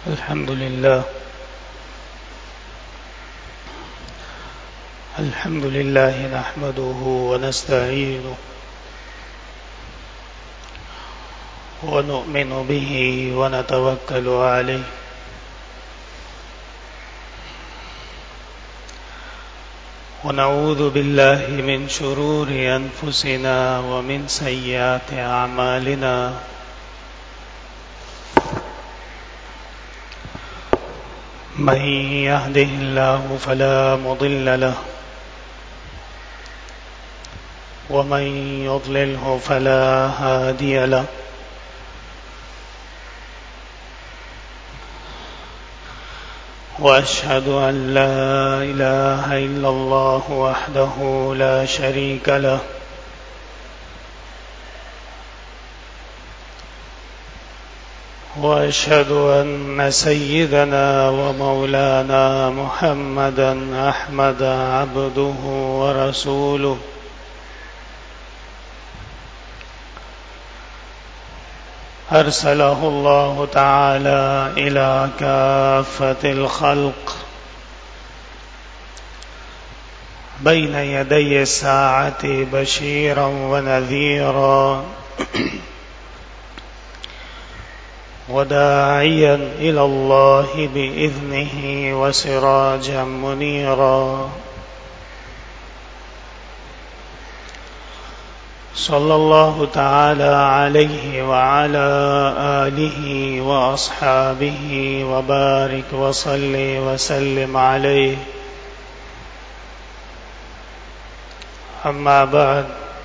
الحمد لله نحمده ونستعينه ونؤمن به ونتوكل عليه ونعوذ بالله من شرور أنفسنا ومن سيئات أعمالنا من يهده الله فلا مضل له ومن يضلله فلا هادي له وأشهد أن لا إله إلا الله وحده لا شريك له وأشهد أن سيدنا ومولانا محمدا أحمد عبده ورسوله أرسله الله تعالى إلى كافة الخلق بين يدي الساعة بشيرا ونذيرا وداعيا إلى الله بإذنه وسراجا منيرا صلى الله تعالى عليه وعلى آله وأصحابه وبارك وسلم عليه أما بعد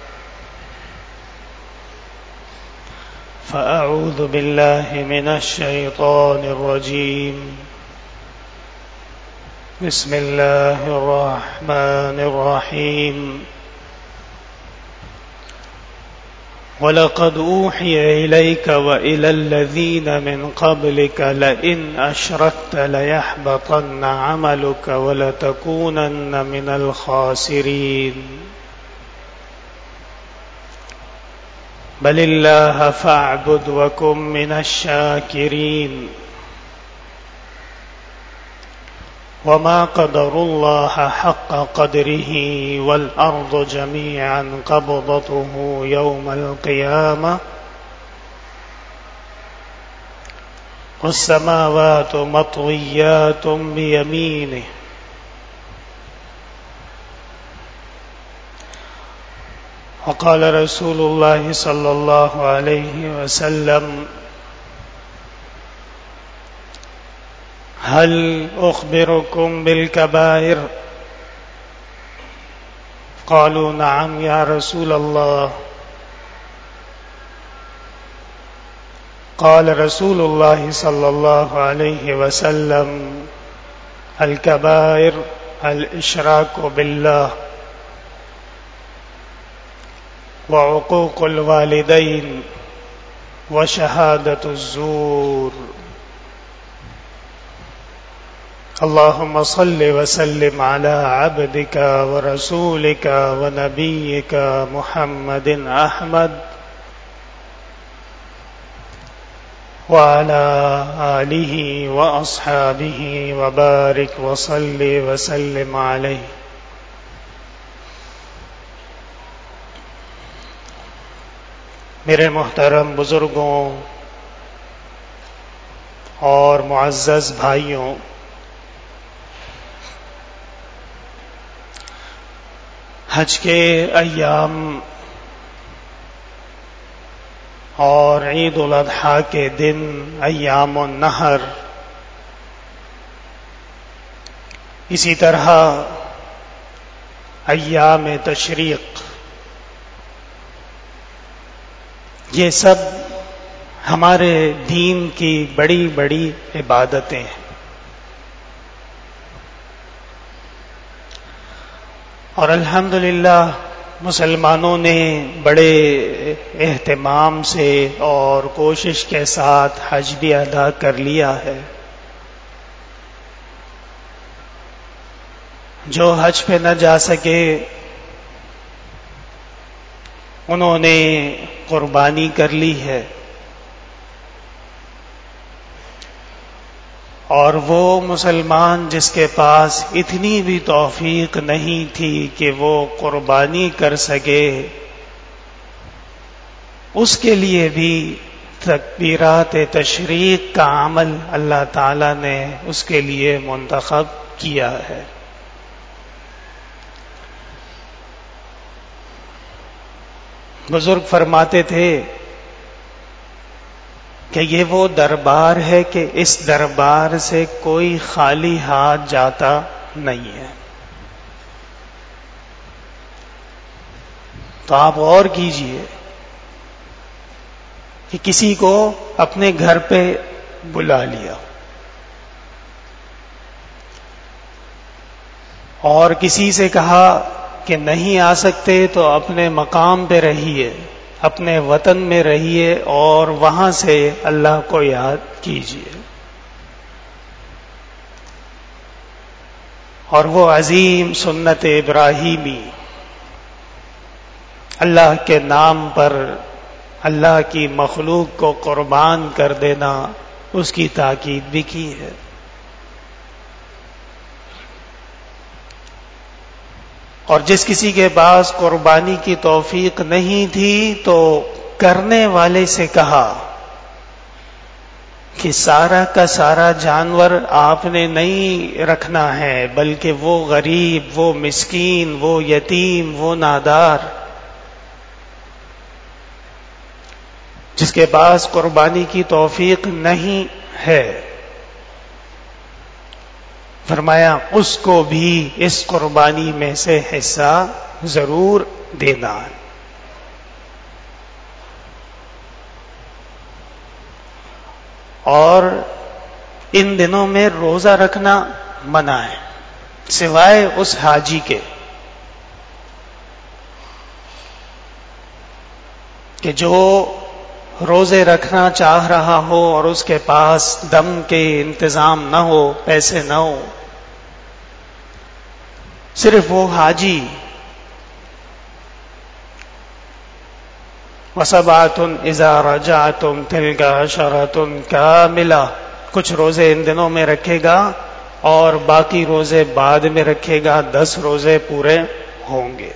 فأعوذ بالله من الشيطان الرجيم بسم الله الرحمن الرحيم وَلَقَدْ أُوحِيَ إِلَيْكَ وَإِلَى الَّذِينَ مِنْ قَبْلِكَ لَئِنْ أَشْرَكْتَ لَيَحْبَطَنَّ عَمَلُكَ وَلَتَكُونَنَّ مِنَ الْخَاسِرِينَ بَلِ اللَّهَ فَاعْبُدْ وَكُن مِّنَ الشَّاكِرِينَ وَمَا قَدَرُوا اللَّهَ حَقَّ قَدْرِهِ وَالْأَرْضُ جَمِيعًا قَبْضَتُهُ يَوْمَ الْقِيَامَةِ وَالسَّمَاوَاتُ مَطْوِيَّاتٌ بِيَمِينِهِ وقال رسول الله صلى الله عليه وسلم هل أخبركم بالكبائر قالوا نعم يا رسول الله قال رسول الله صلى الله عليه وسلم الكبائر الإشراك بالله وعقوق الوالدين وشهادة الزور اللهم صل وسلم على عبدك ورسولك ونبيك محمد أحمد وعلى آله وأصحابه وبارك وسلم عليه. میرے محترم بزرگوں اور معزز بھائیوں، حج کے ایام اور عید الاضحیٰ کے دن ایام النحر، اسی طرح ایام تشریق، یہ سب ہمارے دین کی بڑی بڑی عبادتیں ہیں، اور الحمدللہ مسلمانوں نے بڑے اہتمام سے اور کوشش کے ساتھ حج بھی ادا کر لیا ہے۔ جو حج پہ نہ جا سکے انہوں نے قربانی کر لی ہے، اور وہ مسلمان جس کے پاس اتنی بھی توفیق نہیں تھی کہ وہ قربانی کر سکے، اس کے لیے بھی تکبیرات تشریق کا عمل اللہ تعالی نے اس کے لیے منتخب کیا ہے۔ بزرگ فرماتے تھے کہ یہ وہ دربار ہے کہ اس دربار سے کوئی خالی ہاتھ جاتا نہیں ہے۔ تو آپ غور کیجئے کہ کسی کو اپنے گھر پہ بلا لیا اور کسی سے کہا کہ نہیں آ سکتے تو اپنے مقام پہ رہیے، اپنے وطن میں رہیے اور وہاں سے اللہ کو یاد کیجیے۔ اور وہ عظیم سنت ابراہیمی، اللہ کے نام پر اللہ کی مخلوق کو قربان کر دینا، اس کی تاکید بھی کی ہے۔ اور جس کسی کے پاس قربانی کی توفیق نہیں تھی تو کرنے والے سے کہا کہ سارا کا سارا جانور آپ نے نہیں رکھنا ہے، بلکہ وہ غریب، وہ مسکین، وہ یتیم، وہ نادار جس کے پاس قربانی کی توفیق نہیں ہے، فرمایا اس کو بھی اس قربانی میں سے حصہ ضرور دینا ہے۔ اور ان دنوں میں روزہ رکھنا منع ہے، سوائے اس حاجی کے کہ جو روزے رکھنا چاہ رہا ہو اور اس کے پاس دم کے انتظام نہ ہو، پیسے نہ ہو، صرف وہ حاجی۔ وَسَبْعَةٌ إِذَا رَجَعْتُمْ تِلْكَ عَشَرَةٌ كَامِلَةٌ، کچھ روزے ان دنوں میں رکھے گا اور باقی روزے بعد میں رکھے گا، 10 روزے پورے ہوں گے۔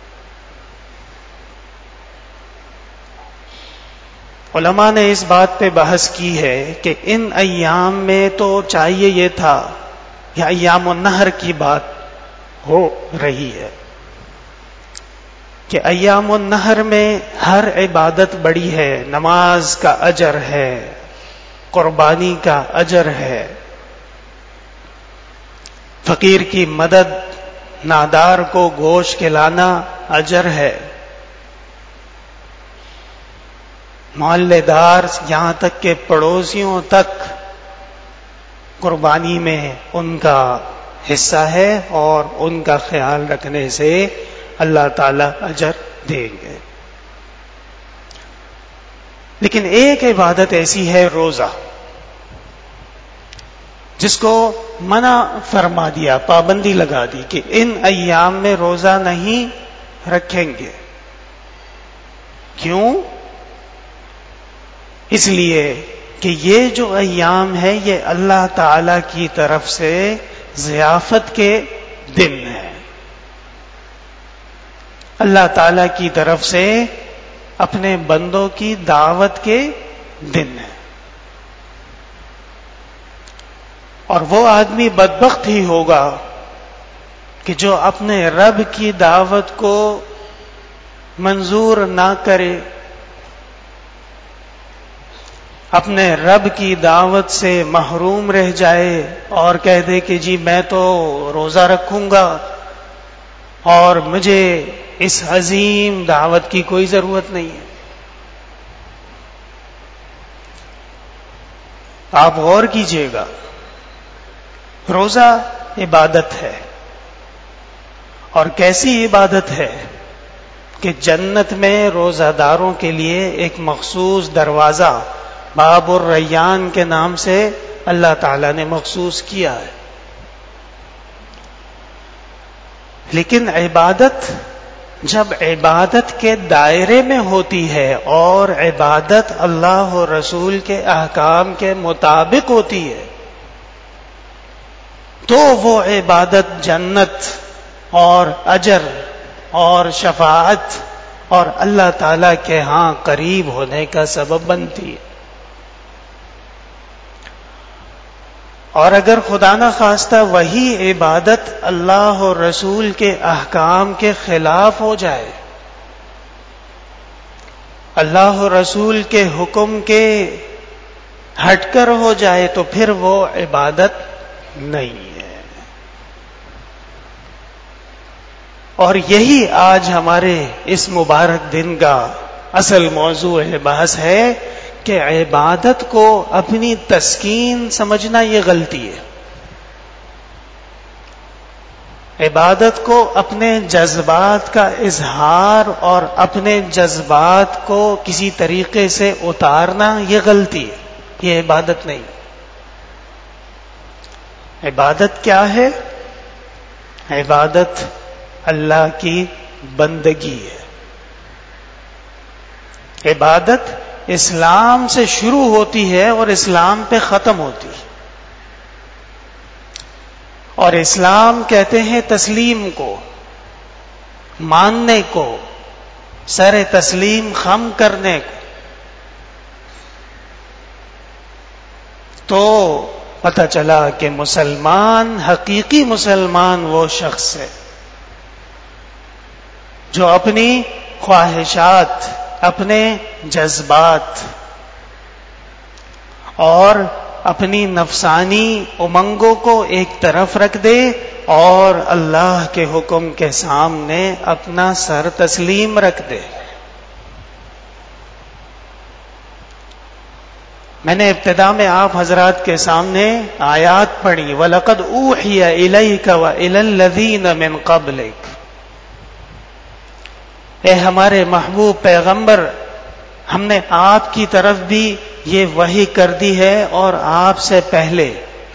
علماء نے اس بات پہ بحث کی ہے کہ ان ایام میں تو چاہیے یہ تھا کہ ایام النحر کی بات ہو رہی ہے کہ ایام النحر میں ہر عبادت بڑی ہے، نماز کا اجر ہے، قربانی کا اجر ہے، فقیر کی مدد، نادار کو گوشت کھلانا اجر ہے، محلے دار یہاں تک کہ پڑوسیوں تک قربانی میں ان کا حصہ ہے اور ان کا خیال رکھنے سے اللہ تعالی اجر دیں گے۔ لیکن ایک عبادت ایسی ہے روزہ، جس کو منع فرما دیا، پابندی لگا دی کہ ان ایام میں روزہ نہیں رکھیں گے۔ کیوں؟ اس لیے کہ یہ جو ایام ہے یہ اللہ تعالی کی طرف سے ضیافت کے دن ہے، اللہ تعالی کی طرف سے اپنے بندوں کی دعوت کے دن ہے۔ اور وہ آدمی بدبخت ہی ہوگا کہ جو اپنے رب کی دعوت کو منظور نہ کرے، اپنے رب کی دعوت سے محروم رہ جائے اور کہہ دے کہ جی میں تو روزہ رکھوں گا اور مجھے اس عظیم دعوت کی کوئی ضرورت نہیں ہے۔ آپ غور کیجئے گا، روزہ عبادت ہے، اور کیسی عبادت ہے کہ جنت میں روزہ داروں کے لیے ایک مخصوص دروازہ باب الریان کے نام سے اللہ تعالی نے مخصوص کیا ہے۔ لیکن عبادت جب عبادت کے دائرے میں ہوتی ہے اور عبادت اللہ و رسول کے احکام کے مطابق ہوتی ہے تو وہ عبادت جنت اور اجر اور شفاعت اور اللہ تعالی کے ہاں قریب ہونے کا سبب بنتی ہے. اور اگر خدا نہ خواستہ وہی عبادت اللہ اور رسول کے احکام کے خلاف ہو جائے، اللہ اور رسول کے حکم کے ہٹ کر ہو جائے، تو پھر وہ عبادت نہیں ہے. اور یہی آج ہمارے اس مبارک دن کا اصل موضوع بحث ہے کہ عبادت کو اپنی تسکین سمجھنا یہ غلطی ہے. عبادت کو اپنے جذبات کا اظہار اور اپنے جذبات کو کسی طریقے سے اتارنا یہ غلطی ہے، یہ عبادت نہیں. عبادت کیا ہے؟ عبادت اللہ کی بندگی ہے. عبادت اسلام سے شروع ہوتی ہے اور اسلام پہ ختم ہوتی ہے. اور اسلام کہتے ہیں تسلیم کو، ماننے کو، سر تسلیم خم کرنے کو. تو پتہ چلا کہ مسلمان، حقیقی مسلمان وہ شخص ہے جو اپنی خواہشات، اپنے جذبات اور اپنی نفسانی امنگوں کو ایک طرف رکھ دے اور اللہ کے حکم کے سامنے اپنا سر تسلیم رکھ دے. میں نے ابتدا میں آپ حضرات کے سامنے آیات پڑھی، وَلَقَدْ أُوحِيَ إِلَيْكَ وَإِلَى الَّذِينَ مِنْ قَبْلِكَ. اے ہمارے محبوب پیغمبر، ہم نے آپ کی طرف بھی یہ وحی کر دی ہے اور آپ سے پہلے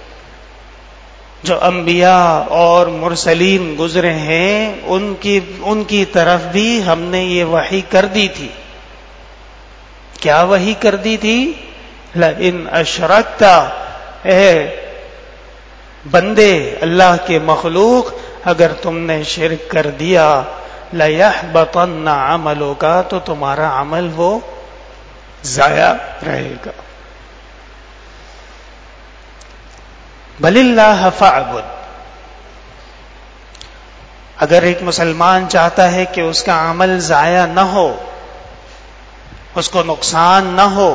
جو انبیاء اور مرسلین گزرے ہیں ان کی طرف بھی ہم نے یہ وحی کر دی تھی. کیا وحی کر دی تھی؟ لَإِنْ أَشْرَكْتَ، اے بندے اللہ کے مخلوق، اگر تم نے شرک کر دیا، لَيَحْبَطَنَّ عَمَلُكَ، تو تمہارا عمل وہ ضائع رہے گا. بَلِ اللَّهَ فَاعْبُدْ. اگر ایک مسلمان چاہتا ہے کہ اس کا عمل ضائع نہ ہو، اس کو نقصان نہ ہو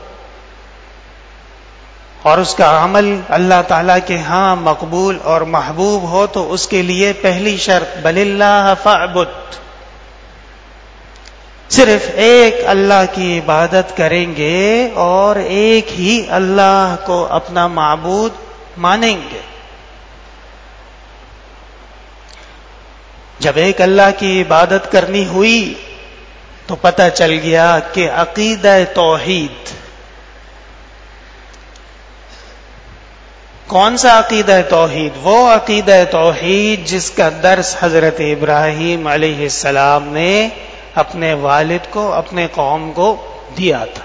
اور اس کا عمل اللہ تعالیٰ کے ہاں مقبول اور محبوب ہو، تو اس کے لیے پہلی شرط بَلِ اللَّهَ فَاعْبُدْ. صرف ایک اللہ کی عبادت کریں گے اور ایک ہی اللہ کو اپنا معبود مانیں گے. جب ایک اللہ کی عبادت کرنی ہوئی تو پتہ چل گیا کہ عقیدہ توحید، کون سا عقیدہ توحید؟ وہ عقیدہ توحید جس کا درس حضرت ابراہیم علیہ السلام نے اپنے والد کو، اپنے قوم کو دیا تھا.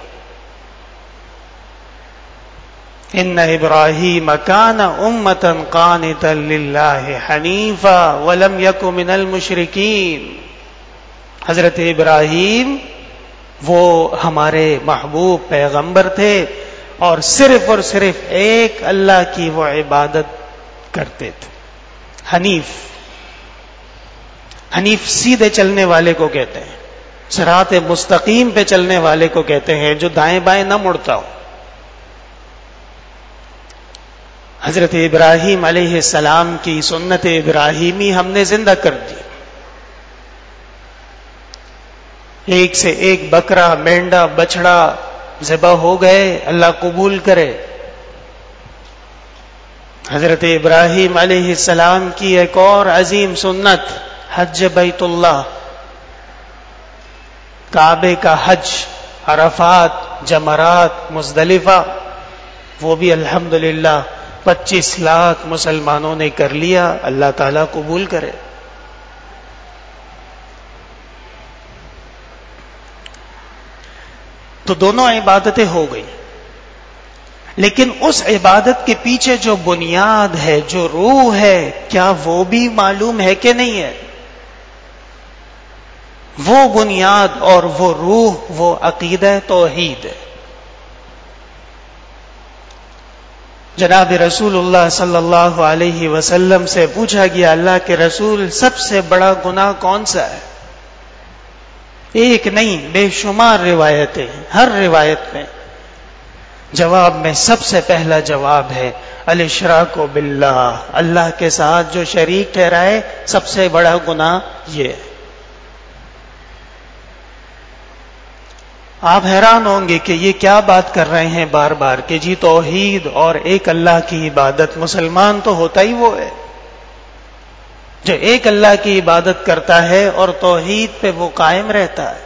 ان ابراہیم کان امۃ قانتا للہ حنیفا ولم یک من المشرکین. حضرت ابراہیم وہ ہمارے محبوب پیغمبر تھے اور صرف ایک اللہ کی وہ عبادت کرتے تھے. حنیف سیدھے چلنے والے کو کہتے ہیں، صراط مستقیم پہ چلنے والے کو کہتے ہیں، جو دائیں بائیں نہ مڑتا ہو. حضرت ابراہیم علیہ السلام کی سنت ابراہیمی ہم نے زندہ کر دی. ایک سے ایک بکرا، مینڈا، بچڑا ذبح ہو گئے، اللہ قبول کرے. حضرت ابراہیم علیہ السلام کی ایک اور عظیم سنت حج بیت اللہ، کعبے کا حج، عرفات، جمرات، مزدلفہ، وہ بھی الحمدللہ 25 لاکھ مسلمانوں نے کر لیا. اللہ تعالیٰ قبول کرے. تو دونوں عبادتیں ہو گئی. لیکن اس عبادت کے پیچھے جو بنیاد ہے، جو روح ہے، کیا وہ بھی معلوم ہے کہ نہیں ہے؟ وہ بنیاد اور وہ روح، وہ عقیدہ توحید ہے۔ جناب رسول اللہ صلی اللہ علیہ وسلم سے پوچھا گیا، اللہ کے رسول سب سے بڑا گناہ کون سا ہے؟ ایک نہیں، بے شمار روایتیں، ہر روایت میں جواب میں سب سے پہلا جواب ہے الاشراک باللہ، اللہ کے ساتھ جو شریک ٹھہرائے، سب سے بڑا گناہ یہ ہے۔ آپ حیران ہوں گے کہ یہ کیا بات کر رہے ہیں بار بار کہ جی توحید اور ایک اللہ کی عبادت، مسلمان تو ہوتا ہی وہ ہے جو ایک اللہ کی عبادت کرتا ہے اور توحید پہ وہ قائم رہتا ہے۔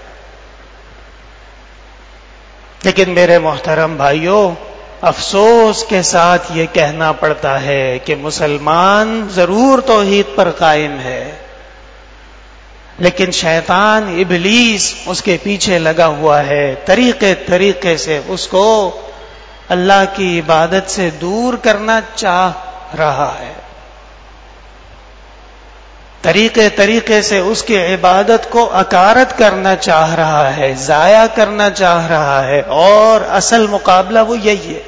لیکن میرے محترم بھائیوں، افسوس کے ساتھ یہ کہنا پڑتا ہے کہ مسلمان ضرور توحید پر قائم ہے، لیکن شیطان ابلیس اس کے پیچھے لگا ہوا ہے، طریقے سے اس کو اللہ کی عبادت سے دور کرنا چاہ رہا ہے، طریقے سے اس کی عبادت کو اکارت کرنا چاہ رہا ہے، ضائع کرنا چاہ رہا ہے، اور اصل مقابلہ وہ یہی ہے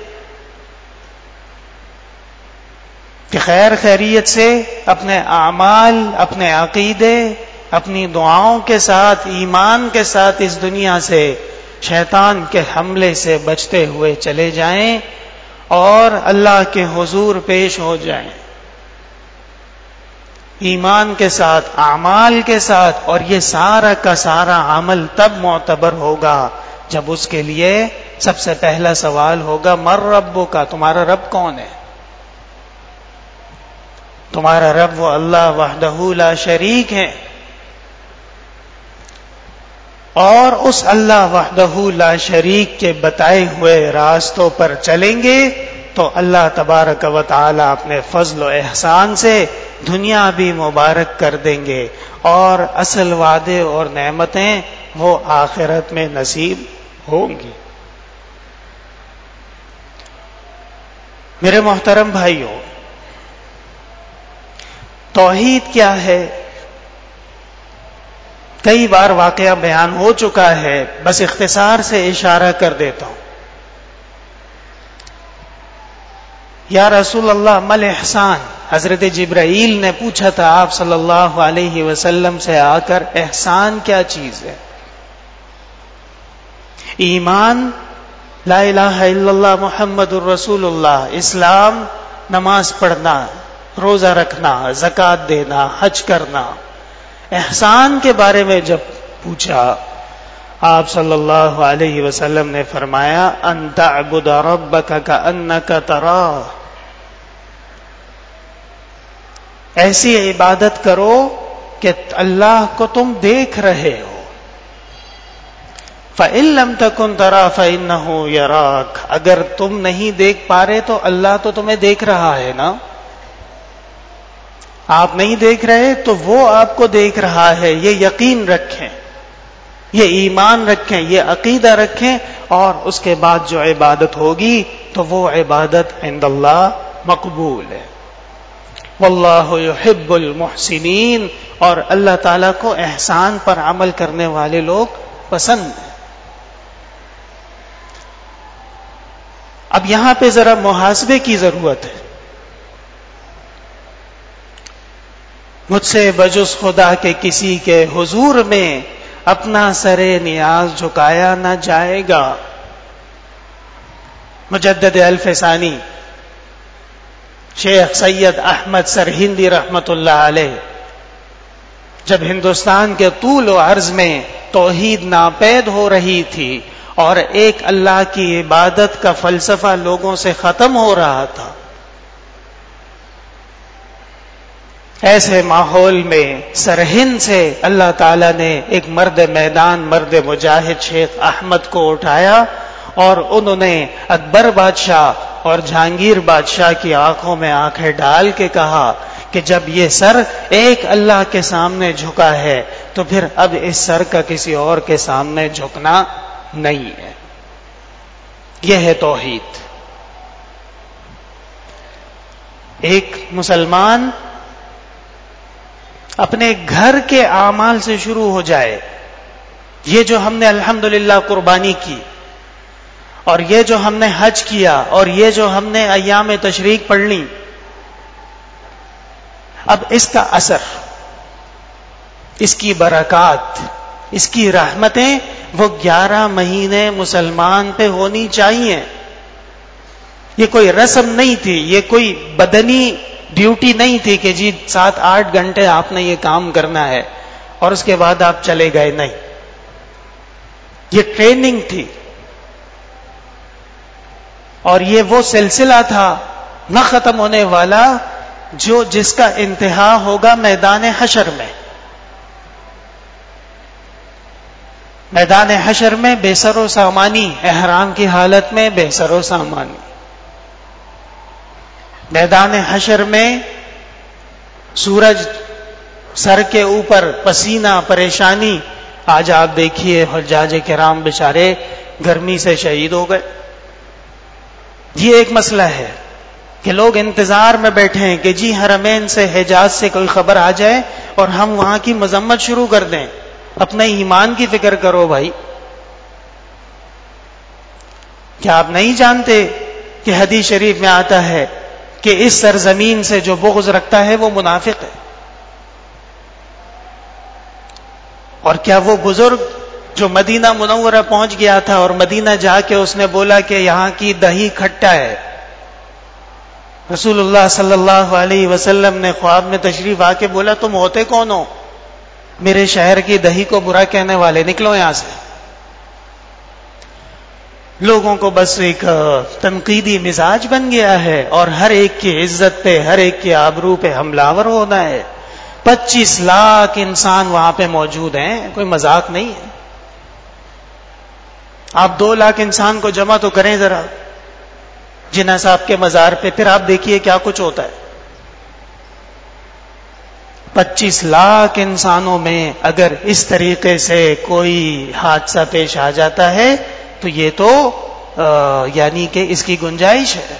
کہ خیر خیریت سے اپنے اعمال، اپنے عقیدے، اپنی دعاؤں کے ساتھ، ایمان کے ساتھ اس دنیا سے شیطان کے حملے سے بچتے ہوئے چلے جائیں اور اللہ کے حضور پیش ہو جائیں ایمان کے ساتھ، اعمال کے ساتھ، اور یہ سارا کا سارا عمل تب معتبر ہوگا جب اس کے لیے سب سے پہلا سوال ہوگا مر ربو کا، تمہارا رب کون ہے؟ تمہارا رب وہ اللہ وحدہ لا شریک ہے، اور اس اللہ وحدہ لا شریک کے بتائے ہوئے راستوں پر چلیں گے تو اللہ تبارک و تعالی اپنے فضل و احسان سے دنیا بھی مبارک کر دیں گے، اور اصل وعدے اور نعمتیں وہ آخرت میں نصیب ہوں گی۔ میرے محترم بھائیوں، توحید کیا ہے؟ کئی بار واقعہ بیان ہو چکا ہے، بس اختصار سے اشارہ کر دیتا ہوں۔ یا رسول اللہ مل احسان، حضرت جبرائیل نے پوچھا تھا آپ صلی اللہ علیہ وسلم سے آ کر، احسان کیا چیز ہے؟ ایمان، لا الہ الا اللہ محمد الرسول اللہ، اسلام، نماز پڑھنا، روزہ رکھنا، زکوٰۃ دینا، حج کرنا۔ احسان کے بارے میں جب پوچھا، آپ صلی اللہ علیہ وسلم نے فرمایا ان تعبد ربک کأنک تراہ، ایسی عبادت کرو کہ اللہ کو تم دیکھ رہے ہو۔ فَإِن لَّمْ تَكُن تَرَىٰ فَإِنَّهُ يَرَاكَ، اگر تم نہیں دیکھ پا رہے تو اللہ تو تمہیں دیکھ رہا ہے نا۔ آپ نہیں دیکھ رہے تو وہ آپ کو دیکھ رہا ہے، یہ یقین رکھیں، یہ ایمان رکھیں، یہ عقیدہ رکھیں، اور اس کے بعد جو عبادت ہوگی تو وہ عبادت عند اللہ مقبول ہے۔ واللہ یحب المحسنین، اور اللہ تعالیٰ کو احسان پر عمل کرنے والے لوگ پسند ہیں۔ اب یہاں پہ ذرا محاسبے کی ضرورت ہے۔ مجھ سے بجز خدا کے کسی کے حضور میں اپنا سر نیاز جھکایا نہ جائے گا۔ مجدد الف ثانی شیخ سید احمد سرہندی رحمت اللہ علیہ جب ہندوستان کے طول و عرض میں توحید ناپید ہو رہی تھی اور ایک اللہ کی عبادت کا فلسفہ لوگوں سے ختم ہو رہا تھا، ایسے ماحول میں سرہند سے اللہ تعالیٰ نے ایک مرد میدان، مرد مجاہد شیخ احمد کو اٹھایا، اور انہوں نے اکبر بادشاہ اور جہانگیر بادشاہ کی آنکھوں میں آنکھیں ڈال کے کہا کہ جب یہ سر ایک اللہ کے سامنے جھکا ہے تو پھر اب اس سر کا کسی اور کے سامنے جھکنا نہیں ہے۔ یہ ہے توحید۔ ایک مسلمان اپنے گھر کے اعمال سے شروع ہو جائے. یہ جو ہم نے الحمدللہ قربانی کی، اور یہ جو ہم نے حج کیا، اور یہ جو ہم نے ایام تشریق پڑھ لی، اب اس کا اثر، اس کی برکات، اس کی رحمتیں وہ 11 مہینے مسلمان پہ ہونی چاہیے. یہ کوئی رسم نہیں تھی، یہ کوئی بدنی ڈیوٹی نہیں تھی کہ جی 7-8 گھنٹے آپ نے یہ کام کرنا ہے اور اس کے بعد آپ چلے گئے. نہیں، یہ ٹریننگ تھی، اور یہ وہ سلسلہ تھا نہ ختم ہونے والا جس کا انتہا ہوگا میدان حشر میں. میدان حشر میں بے سر و سامانی، احرام کی حالت میں بے سر و سامانی. میدان حشر میں سورج سر کے اوپر، پسینہ، پریشانی. آج آپ دیکھیے حجاج کرام بیچارے گرمی سے شہید ہو گئے. یہ ایک مسئلہ ہے کہ لوگ انتظار میں بیٹھے ہیں کہ جی حرمین سے، حجاز سے کوئی خبر آ جائے اور ہم وہاں کی مذمت شروع کر دیں. اپنے ایمان کی فکر کرو بھائی. کیا آپ نہیں جانتے کہ حدیث شریف میں آتا ہے کہ اس سرزمین سے جو بغض رکھتا ہے وہ منافق ہے؟ اور کیا وہ بزرگ جو مدینہ منورہ پہنچ گیا تھا اور مدینہ جا کے اس نے بولا کہ یہاں کی دہی کھٹا ہے، رسول اللہ صلی اللہ علیہ وسلم نے خواب میں تشریف آ کے بولا تم ہوتے کون ہو؟ میرے شہر کی دہی کو برا کہنے والے، نکلو یہاں سے. لوگوں کو بس ایک تنقیدی مزاج بن گیا ہے اور ہر ایک کی عزت پہ، ہر ایک کی آبرو پہ حملہ آور ہونا ہے. 25 لاکھ انسان وہاں پہ موجود ہیں، کوئی مذاق نہیں ہے. آپ 2 لاکھ انسان کو جمع تو کریں ذرا جناح صاحب کے مزار پہ، پھر آپ دیکھیے کیا کچھ ہوتا ہے. 25 لاکھ انسانوں میں اگر اس طریقے سے کوئی حادثہ پیش آ جاتا ہے تو یہ تو یعنی کہ اس کی گنجائش ہے.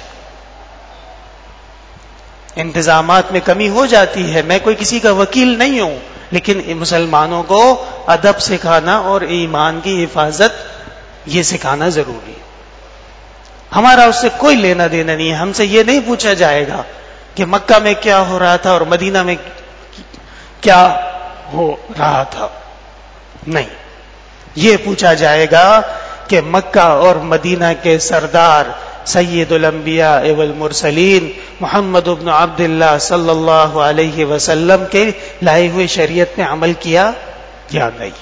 انتظامات میں کمی ہو جاتی ہے. میں کوئی کسی کا وکیل نہیں ہوں، لیکن مسلمانوں کو ادب سکھانا اور ایمان کی حفاظت یہ سکھانا ضروری ہے. ہمارا اس سے کوئی لینا دینا نہیں ہے. ہم سے یہ نہیں پوچھا جائے گا کہ مکہ میں کیا ہو رہا تھا اور مدینہ میں کیا ہو رہا تھا. نہیں، یہ پوچھا جائے گا کہ مکہ اور مدینہ کے سردار سید الانبیاء والمرسلین محمد بن عبداللہ صلی اللہ علیہ وسلم کے لائے ہوئے شریعت میں عمل کیا یا نہیں.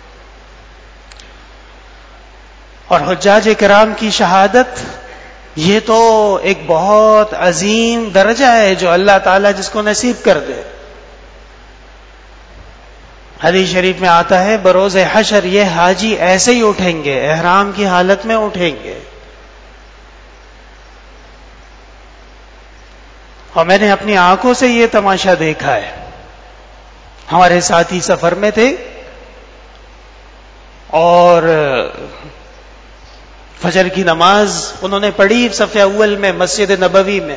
اور حجاج کرام کی شہادت یہ تو ایک بہت عظیم درجہ ہے جو اللہ تعالیٰ جس کو نصیب کر دے. حدیث شریف میں آتا ہے بروز حشر یہ حاجی ایسے ہی اٹھیں گے، احرام کی حالت میں اٹھیں گے. اور میں نے اپنی آنکھوں سے یہ تماشا دیکھا ہے. ہمارے ساتھی سفر میں تھے اور فجر کی نماز انہوں نے پڑھی صف اول میں مسجد نبوی میں،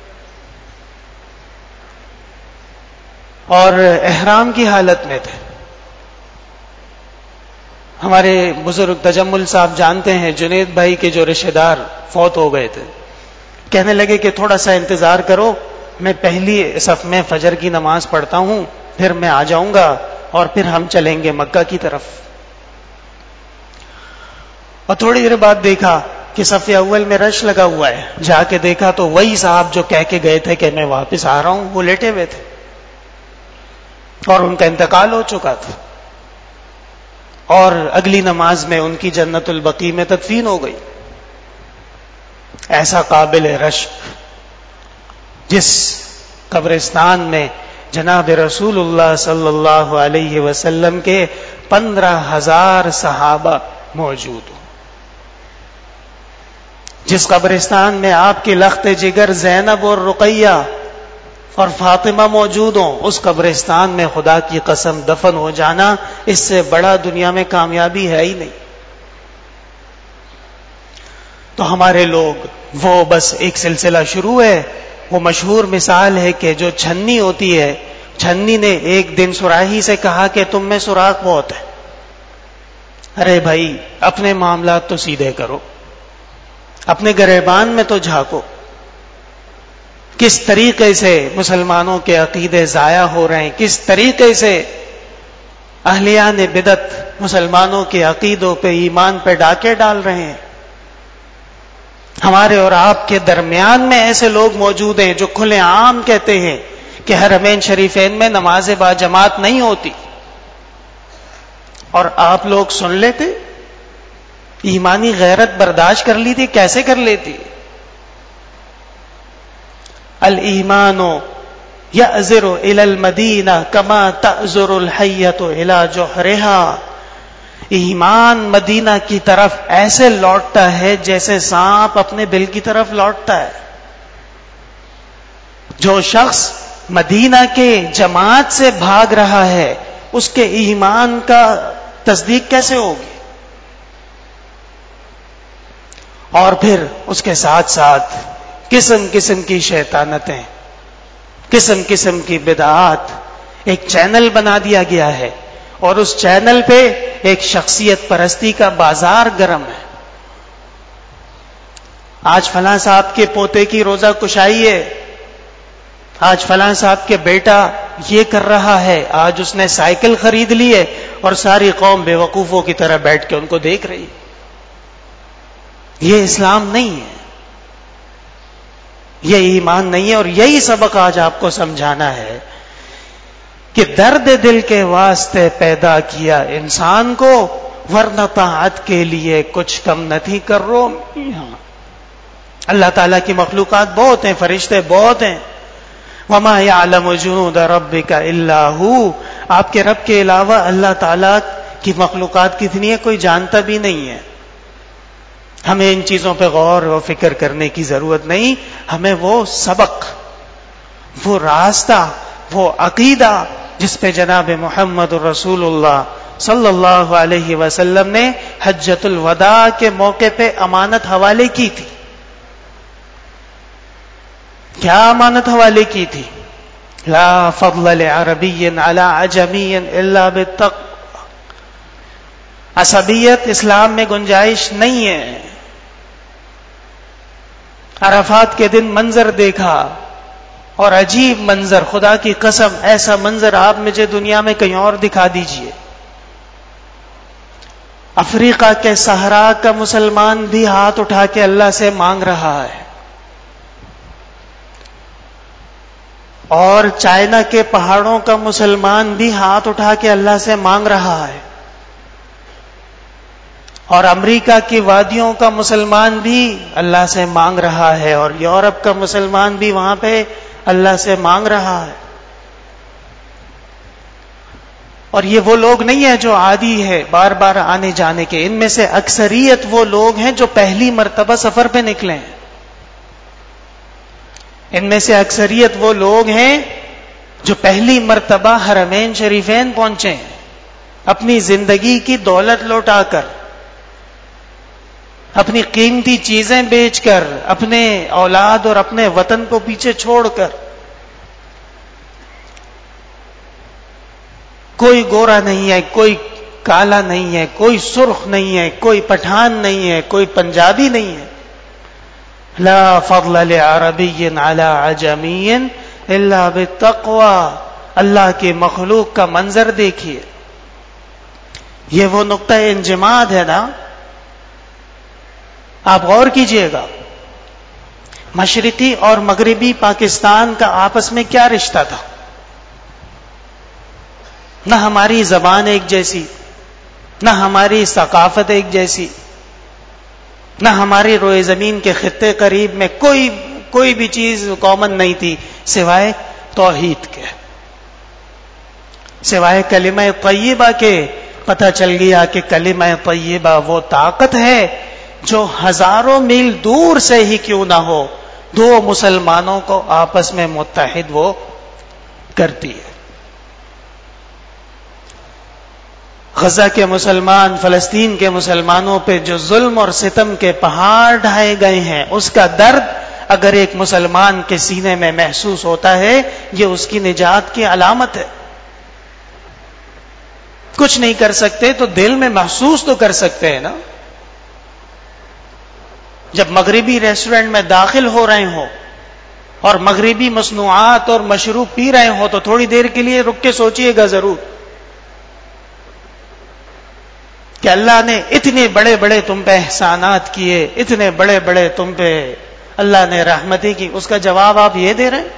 اور احرام کی حالت میں تھے. ہمارے بزرگ تجمل صاحب جانتے ہیں جنید بھائی کے جو رشتہ دار فوت ہو گئے تھے، کہنے لگے کہ تھوڑا سا انتظار کرو، میں پہلی صف میں فجر کی نماز پڑھتا ہوں، پھر میں آ جاؤں گا اور پھر ہم چلیں گے مکہ کی طرف. اور تھوڑی دیر بعد دیکھا کہ صف اول میں رش لگا ہوا ہے. جا کے دیکھا تو وہی صاحب جو کہہ کے گئے تھے کہ میں واپس آ رہا ہوں وہ لیٹے ہوئے تھے اور ان کا انتقال ہو چکا تھا، اور اگلی نماز میں ان کی جنت البقیع میں تدفین ہو گئی. ایسا قابل رشک جس قبرستان میں جناب رسول اللہ صلی اللہ علیہ وسلم کے 15,000 صحابہ موجود ہوں، جس قبرستان میں آپ کی لخت جگر زینب اور رقیہ اور فاطمہ موجود ہوں، اس قبرستان میں خدا کی قسم دفن ہو جانا اس سے بڑا دنیا میں کامیابی ہے ہی نہیں. تو ہمارے لوگ وہ بس ایک سلسلہ شروع ہے وہ مشہور مثال ہے کہ جو چھنی ہوتی ہے، چھنی نے ایک دن صراحی سے کہا کہ تم میں سوراخ بہت ہے. ارے بھائی اپنے معاملات تو سیدھے کرو، اپنے گریبان میں تو جھانکو. کس طریقے سے مسلمانوں کے عقیدے ضائع ہو رہے ہیں، کس طریقے سے اہلیان بدعت مسلمانوں کے عقیدوں پہ، ایمان پہ ڈاکے ڈال رہے ہیں. ہمارے اور آپ کے درمیان میں ایسے لوگ موجود ہیں جو کھلے عام کہتے ہیں کہ حرمین شریفین میں نماز با جماعت نہیں ہوتی، اور آپ لوگ سن لیتے؟ ایمانی غیرت برداشت کر لی تھی؟ کیسے کر لیتی؟ الایمان یعذر الی المدینہ کما تعذر الحیۃ الی جحرہا. ایمان مدینہ کی طرف ایسے لوٹتا ہے جیسے سانپ اپنے بل کی طرف لوٹتا ہے. جو شخص مدینہ کے جماعت سے بھاگ رہا ہے اس کے ایمان کا تصدیق کیسے ہوگی؟ اور پھر اس کے ساتھ ساتھ قسم قسم کی شیطانتیں، قسم قسم کی بدعات. ایک چینل بنا دیا گیا ہے اور اس چینل پہ ایک شخصیت پرستی کا بازار گرم ہے. آج فلاں صاحب کے پوتے کی روزہ کشائی ہے، آج فلاں صاحب کے بیٹا یہ کر رہا ہے، آج اس نے سائیکل خرید لی ہے، اور ساری قوم بے وقوفوں کی طرح بیٹھ کے ان کو دیکھ رہی. یہ اسلام نہیں ہے، یہ ایمان نہیں ہے. اور یہی سبق آج آپ کو سمجھانا ہے کہ درد دل کے واسطے پیدا کیا انسان کو، ورنہ طاعت کے لیے کچھ کم نہیں کر رو. اللہ تعالیٰ کی مخلوقات بہت ہیں، فرشتے بہت ہیں. وما يعلم جنود ربك الا هو. آپ کے رب کے علاوہ اللہ تعالیٰ کی مخلوقات کتنی ہے کوئی جانتا بھی نہیں ہے. ہمیں ان چیزوں پہ غور و فکر کرنے کی ضرورت نہیں. ہمیں وہ سبق، وہ راستہ، وہ عقیدہ جس پہ جناب محمد رسول اللہ صلی اللہ علیہ وسلم نے حجۃ الوداع کے موقع پہ امانت حوالے کی تھی. کیا امانت حوالے کی تھی؟ لا فضل لعربی علی عجمی الا بالتقوی. عصبیت اسلام میں گنجائش نہیں ہے. عرفات کے دن منظر دیکھا اور عجیب منظر، خدا کی قسم ایسا منظر آپ مجھے دنیا میں کہیں اور دکھا دیجئے. افریقہ کے صحرا کا مسلمان بھی ہاتھ اٹھا کے اللہ سے مانگ رہا ہے، اور چائنا کے پہاڑوں کا مسلمان بھی ہاتھ اٹھا کے اللہ سے مانگ رہا ہے، اور امریکہ کی وادیوں کا مسلمان بھی اللہ سے مانگ رہا ہے، اور یورپ کا مسلمان بھی وہاں پہ اللہ سے مانگ رہا ہے. اور یہ وہ لوگ نہیں ہیں جو عادی ہے بار بار آنے جانے کے. ان میں سے اکثریت وہ لوگ ہیں جو پہلی مرتبہ سفر پہ نکلے ہیں. ان میں سے اکثریت وہ لوگ ہیں جو پہلی مرتبہ حرمین شریفین پہنچے ہیں، اپنی زندگی کی دولت لوٹا کر، اپنی قیمتی چیزیں بیچ کر، اپنے اولاد اور اپنے وطن کو پیچھے چھوڑ کر. کوئی گورا نہیں ہے، کوئی کالا نہیں ہے، کوئی سرخ نہیں ہے، کوئی پٹھان نہیں ہے، کوئی پنجابی نہیں ہے. لا فضل لعربی علی عجمی الا بالتقوی. اللہ کی مخلوق کا منظر دیکھیے. یہ وہ نقطہ انجماد ہے نا. آپ غور کیجئے گا، مشرقی اور مغربی پاکستان کا آپس میں کیا رشتہ تھا؟ نہ ہماری زبان ایک جیسی، نہ ہماری ثقافت ایک جیسی، نہ ہماری روئے زمین کے خطے قریب میں کوئی بھی چیز کامن نہیں تھی سوائے توحید کے، سوائے کلمہ طیبہ کے. پتہ چل گیا کہ کلمہ طیبہ وہ طاقت ہے جو ہزاروں میل دور سے ہی کیوں نہ ہو دو مسلمانوں کو آپس میں متحد وہ کرتی ہے. غزہ کے مسلمان، فلسطین کے مسلمانوں پہ جو ظلم اور ستم کے پہاڑ ڈھائے گئے ہیں، اس کا درد اگر ایک مسلمان کے سینے میں محسوس ہوتا ہے یہ اس کی نجات کی علامت ہے. کچھ نہیں کر سکتے تو دل میں محسوس تو کر سکتے ہیں نا. جب مغربی ریسٹورنٹ میں داخل ہو رہے ہوں اور مغربی مصنوعات اور مشروب پی رہے ہوں تو تھوڑی دیر کے لیے رک کے سوچئے گا ضرور کہ اللہ نے اتنے بڑے بڑے تم پہ احسانات کیے، اتنے بڑے بڑے تم پہ اللہ نے رحمتیں کی. اس کا جواب آپ یہ دے رہے ہیں.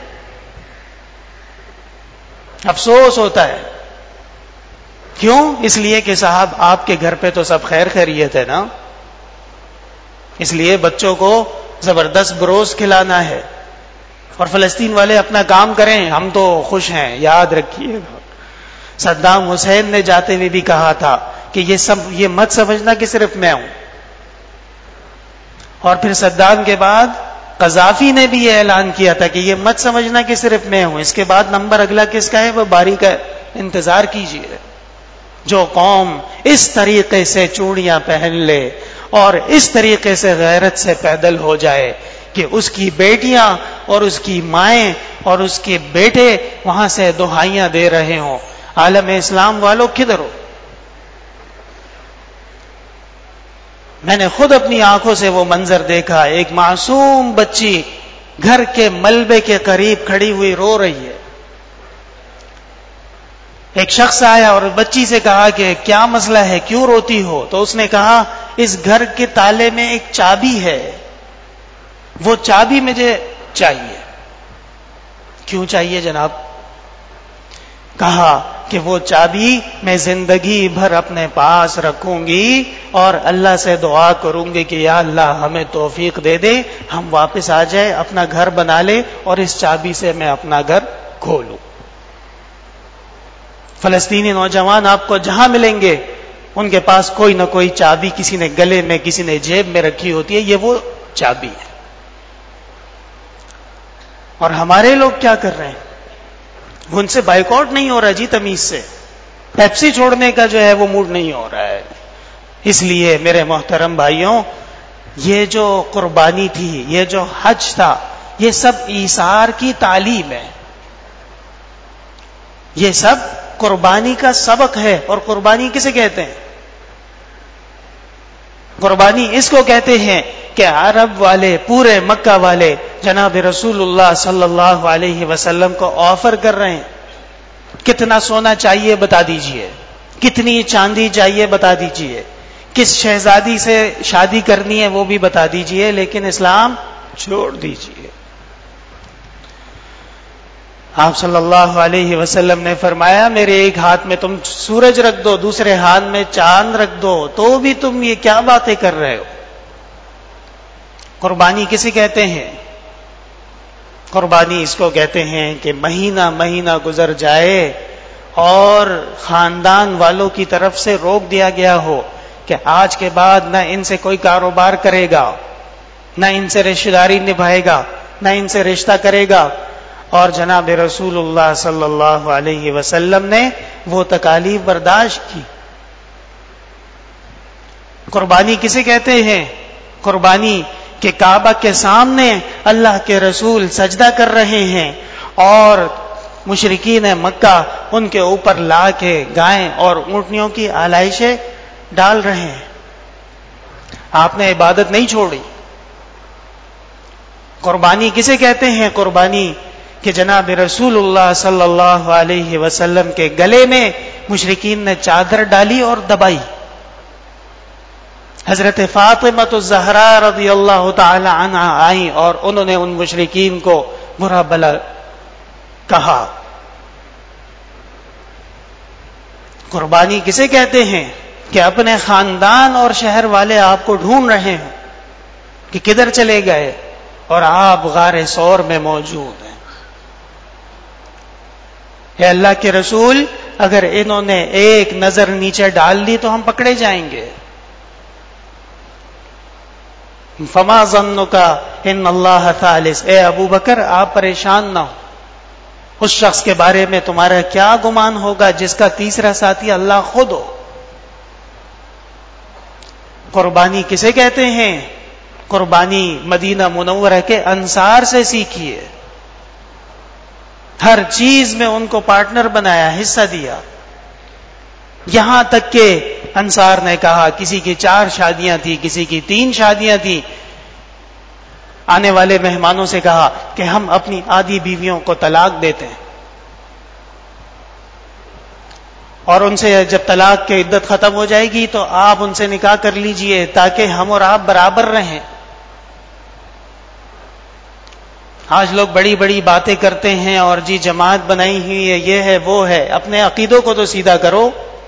افسوس ہوتا ہے. کیوں؟ اس لیے کہ صاحب آپ کے گھر پہ تو سب خیر خیریت ہے نا، اس لیے بچوں کو زبردست بروز کھلانا ہے اور فلسطین والے اپنا کام کریں، ہم تو خوش ہیں. یاد رکھیے گا صدام حسین نے جاتے ہوئے بھی کہا تھا کہ یہ مت سمجھنا کہ صرف میں ہوں. اور پھر صدام کے بعد قذافی نے بھی یہ اعلان کیا تھا کہ یہ مت سمجھنا کہ صرف میں ہوں. اس کے بعد نمبر اگلا کس کا ہے؟ وہ باری کا. انتظار کیجیے. جو قوم اس طریقے سے چوڑیاں پہن لے اور اس طریقے سے غیرت سے پیدل ہو جائے کہ اس کی بیٹیاں اور اس کی مائیں اور اس کے بیٹے وہاں سے دہائیاں دے رہے ہوں، عالم اسلام والوں کدھر ہو؟ میں نے خود اپنی آنکھوں سے وہ منظر دیکھا. ایک معصوم بچی گھر کے ملبے کے قریب کھڑی ہوئی رو رہی ہے. ایک شخص آیا اور بچی سے کہا کہ کیا مسئلہ ہے، کیوں روتی ہو؟ تو اس نے کہا اس گھر کے تالے میں ایک چابی ہے، وہ چابی مجھے چاہیے. کیوں چاہیے جناب؟ کہا کہ وہ چابی میں زندگی بھر اپنے پاس رکھوں گی اور اللہ سے دعا کروں گی کہ یا اللہ ہمیں توفیق دے دے، ہم واپس آ جائے، اپنا گھر بنا لے اور اس چابی سے میں اپنا گھر کھولوں. فلسطینی نوجوان آپ کو جہاں ملیں گے ان کے پاس کوئی نہ کوئی چابی کسی نے گلے میں کسی نے جیب میں رکھی ہوتی ہے. یہ وہ چابی ہے. اور ہمارے لوگ کیا کر رہے ہیں؟ ان سے بائیکاٹ نہیں ہو رہا جی تمیز سے. پیپسی چھوڑنے کا جو ہے وہ موڈ نہیں ہو رہا ہے. اس لیے میرے محترم بھائیوں، یہ جو قربانی تھی، یہ جو حج تھا، یہ سب ایثار کی تعلیم ہے. یہ سب قربانی کا سبق ہے. اور قربانی کسے کہتے ہیں؟ قربانی اس کو کہتے ہیں کہ عرب والے، پورے مکہ والے جناب رسول اللہ صلی اللہ علیہ وسلم کو آفر کر رہے ہیں. کتنا سونا چاہیے بتا دیجئے، کتنی چاندی چاہیے بتا دیجئے، کس شہزادی سے شادی کرنی ہے وہ بھی بتا دیجئے، لیکن اسلام چھوڑ دیجئے. آپ صلی اللہ علیہ وسلم نے فرمایا میرے ایک ہاتھ میں تم سورج رکھ دو، دوسرے ہاتھ میں چاند رکھ دو، تو بھی تم یہ کیا باتیں کر رہے ہو؟ قربانی کسے کہتے ہیں؟ قربانی اس کو کہتے ہیں کہ مہینہ مہینہ گزر جائے اور خاندان والوں کی طرف سے روک دیا گیا ہو کہ آج کے بعد نہ ان سے کوئی کاروبار کرے گا، نہ ان سے رشتہ داری نبھائے گا، نہ ان سے رشتہ کرے گا. اور جناب رسول اللہ صلی اللہ علیہ وسلم نے وہ تکالیف برداشت کی. قربانی کسے کہتے ہیں؟ قربانی کہ کعبہ کے سامنے اللہ کے رسول سجدہ کر رہے ہیں اور مشرکین مکہ ان کے اوپر لا کے گائیں اور اونٹنیوں کی آلائشیں ڈال رہے ہیں. آپ نے عبادت نہیں چھوڑی. قربانی کسے کہتے ہیں؟ قربانی کہ جناب رسول اللہ صلی اللہ علیہ وسلم کے گلے میں مشرکین نے چادر ڈالی اور دبائی. حضرت فاطمہ الزہرا رضی اللہ تعالی عنہا آئیں اور انہوں نے ان مشرکین کو برا بھلا کہا. قربانی کسے کہتے ہیں؟ کہ اپنے خاندان اور شہر والے آپ کو ڈھونڈ رہے ہیں کہ کدھر چلے گئے اور آپ غار ثور میں موجود ہیں. اے اللہ کے رسول، اگر انہوں نے ایک نظر نیچے ڈال دی تو ہم پکڑے جائیں گے. فما ظنک ان اللہ ثالث، اے ابو بکر آپ پریشان نہ ہو، اس شخص کے بارے میں تمہارا کیا گمان ہوگا جس کا تیسرا ساتھی اللہ خود ہو. قربانی کسے کہتے ہیں؟ قربانی مدینہ منورہ کے انصار سے سیکھی ہے. ہر چیز میں ان کو پارٹنر بنایا، حصہ دیا. یہاں تک کہ انصار نے کہا، کسی کی 4 شادیاں تھی، کسی کی 3 شادیاں تھی، آنے والے مہمانوں سے کہا کہ ہم اپنی آدھی بیویوں کو طلاق دیتے ہیں، اور ان سے جب طلاق کی عدت ختم ہو جائے گی تو آپ ان سے نکاح کر لیجئے تاکہ ہم اور آپ برابر رہیں. آج لوگ بڑی بڑی باتیں کرتے ہیں اور جی جماعت بنائی ہوئی ہے، یہ ہے وہ ہے. اپنے عقیدوں کو تو سیدھا کرو.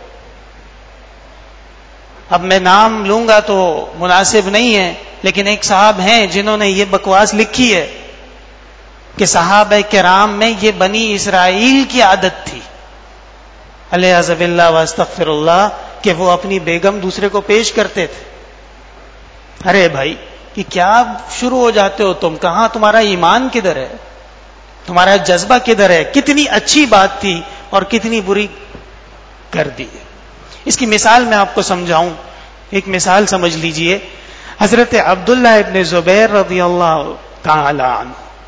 اب میں نام لوں گا تو مناسب نہیں ہے، لیکن ایک صاحب ہیں جنہوں نے یہ بکواس لکھی ہے کہ صحابہ کرام میں یہ بنی اسرائیل کی عادت تھی، علیہ باللہ واستغفر اللہ، کہ وہ اپنی بیگم دوسرے کو پیش کرتے تھے. ارے بھائی، کہ کیا شروع ہو جاتے ہو تم؟ کہاں تمہارا ایمان کدھر ہے؟ تمہارا جذبہ کدھر ہے؟ کتنی اچھی بات تھی اور کتنی بری کر دی. اس کی مثال میں آپ کو سمجھاؤں. ایک مثال سمجھ لیجئے. حضرت عبداللہ ابن زبیر رضی اللہ تعالی عنہ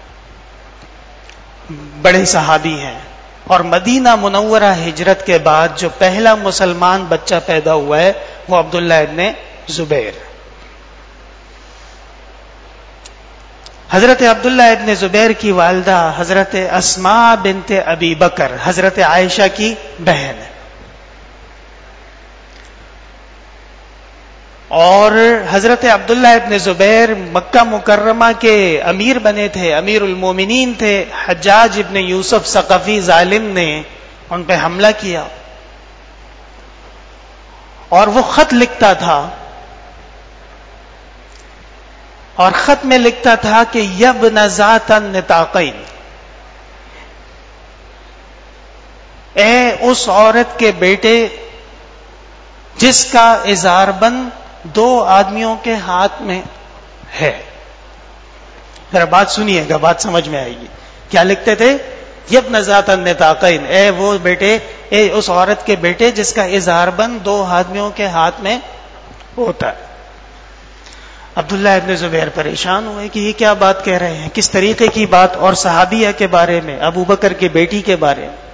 بڑے صحابی ہیں، اور مدینہ منورہ ہجرت کے بعد جو پہلا مسلمان بچہ پیدا ہوا ہے وہ عبداللہ ابن زبیر. حضرت عبداللہ ابن زبیر کی والدہ حضرت اسماء بنت ابی بکر، حضرت عائشہ کی بہن، اور حضرت عبداللہ ابن زبیر مکہ مکرمہ کے امیر بنے تھے، امیر المومنین تھے. حجاج ابن یوسف ثقفی ظالم نے ان پہ حملہ کیا، اور وہ خط لکھتا تھا، اور خط میں لکھتا تھا کہ یبن ذات النطاقین، اے اس عورت کے بیٹے جس کا ازار بند 2 آدمیوں کے ہاتھ میں ہے. ذرا بات سنیے گا، بات سمجھ میں آئے گی. کیا لکھتے تھے؟ یبن ذات النطاقین، اے وہ بیٹے، اے اس عورت کے بیٹے جس کا ازار بند 2 آدمیوں کے ہاتھ میں ہوتا ہے. عبداللہ ابن زبیر پریشان ہوئے کہ یہ کیا بات کہہ رہے ہیں، کس طریقے کی بات، اور صحابیہ کے بارے میں، ابو بکر کی بیٹی کے بارے میں.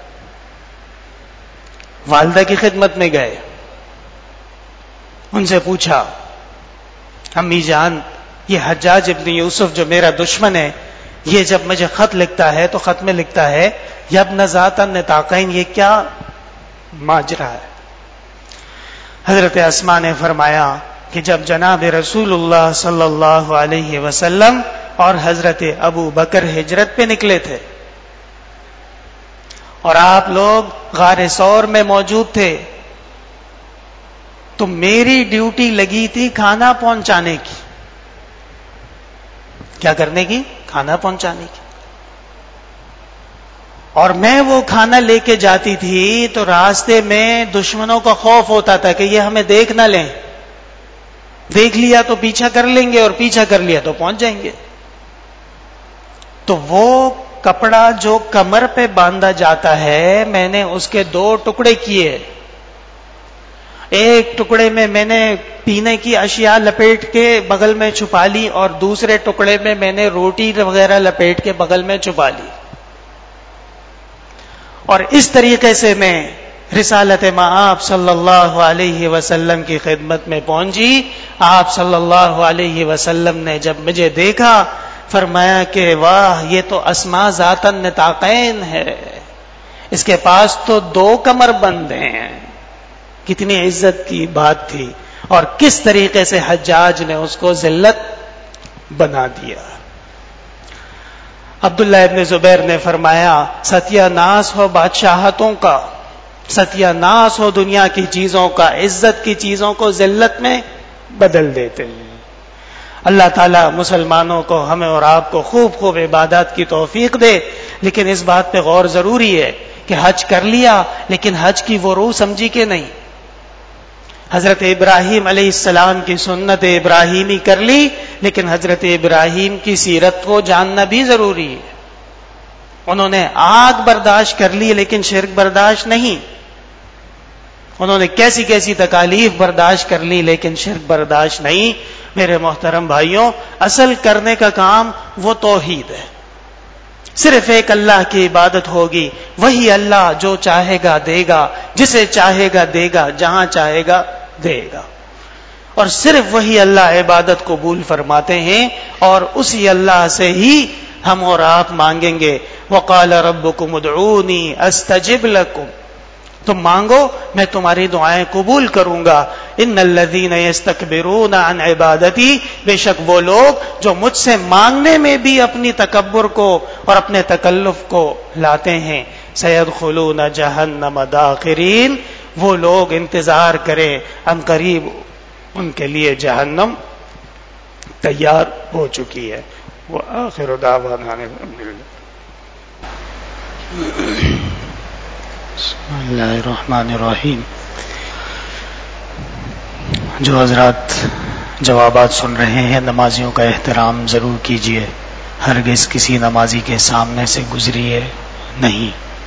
والدہ کی خدمت میں گئے، ان سے پوچھا، امی جان، یہ حجاج ابن یوسف جو میرا دشمن ہے، یہ جب مجھے خط لکھتا ہے تو خط میں لکھتا ہے یبن ذات النطاقین، یہ کیا ماجرا ہے؟ حضرت اسماء نے فرمایا کہ جب جناب رسول اللہ صلی اللہ علیہ وسلم اور حضرت ابو بکر ہجرت پہ نکلے تھے اور آپ لوگ غار ثور میں موجود تھے، تو میری ڈیوٹی لگی تھی کھانا پہنچانے کی. کیا کرنے کی؟ کھانا پہنچانے کی. اور میں وہ کھانا لے کے جاتی تھی تو راستے میں دشمنوں کا خوف ہوتا تھا کہ یہ ہمیں دیکھ نہ لیں، دیکھ لیا تو پیچھا کر لیں گے، اور پیچھا کر لیا تو پہنچ جائیں گے. تو وہ کپڑا جو کمر پہ باندھا جاتا ہے، میں نے اس کے 2 ٹکڑے کیے. ایک ٹکڑے میں میں نے پینے کی اشیاء لپیٹ کے بغل میں چھپا لی، اور دوسرے ٹکڑے میں میں نے روٹی وغیرہ لپیٹ کے بغل میں چھپا لی. اور اس طریقے سے میں رسالت مآب صلی اللہ علیہ وسلم کی خدمت میں پہنچی. آپ صلی اللہ علیہ وسلم نے جب مجھے دیکھا فرمایا کہ واہ، یہ تو اسماء ذات النطاقین ہے، اس کے پاس تو 2 کمر بند ہیں. کتنی عزت کی بات تھی، اور کس طریقے سے حجاج نے اس کو ذلت بنا دیا. عبداللہ ابن زبیر نے فرمایا ستیہ ناس ہو بادشاہتوں کا، ستیہ ناس ہو دنیا کی چیزوں کا، عزت کی چیزوں کو ذلت میں بدل دیتے ہیں. اللہ تعالیٰ مسلمانوں کو، ہمیں اور آپ کو خوب خوب عبادات کی توفیق دے. لیکن اس بات پہ غور ضروری ہے کہ حج کر لیا، لیکن حج کی وہ روح سمجھی کہ نہیں. حضرت ابراہیم علیہ السلام کی سنت ابراہیمی کر لی، لیکن حضرت ابراہیم کی سیرت کو جاننا بھی ضروری ہے. انہوں نے آگ برداشت کر لی لیکن شرک برداشت نہیں. انہوں نے کیسی کیسی تکالیف برداشت کر لی لیکن شرک برداشت نہیں. میرے محترم بھائیوں، اصل کرنے کا کام وہ توحید ہے. صرف ایک اللہ کی عبادت ہوگی. وہی اللہ جو چاہے گا دے گا، جسے چاہے گا دے گا، جہاں چاہے گا دے گا. اور صرف وہی اللہ عبادت قبول فرماتے ہیں، اور اسی اللہ سے ہی ہم اور آپ مانگیں گے. وقال ربکم ادعونی استجب لکم، تم مانگو میں تمہاری دعائیں قبول کروں گا. ان الذین یستکبرون عن عبادتی، بے شک وہ لوگ جو مجھ سے مانگنے میں بھی اپنی تکبر کو اور اپنے تکلف کو لاتے ہیں. سیدخلون جہنم داخرین، وہ لوگ انتظار کریں، ان قریب ان کے لیے جہنم تیار ہو چکی ہے. وآخر دعوانا الحمدللہ. بسم اللہ الرحمن الرحیم. جو حضرات جوابات سن رہے ہیں، نمازیوں کا احترام ضرور کیجیے. ہرگز کسی نمازی کے سامنے سے گزریے نہیں.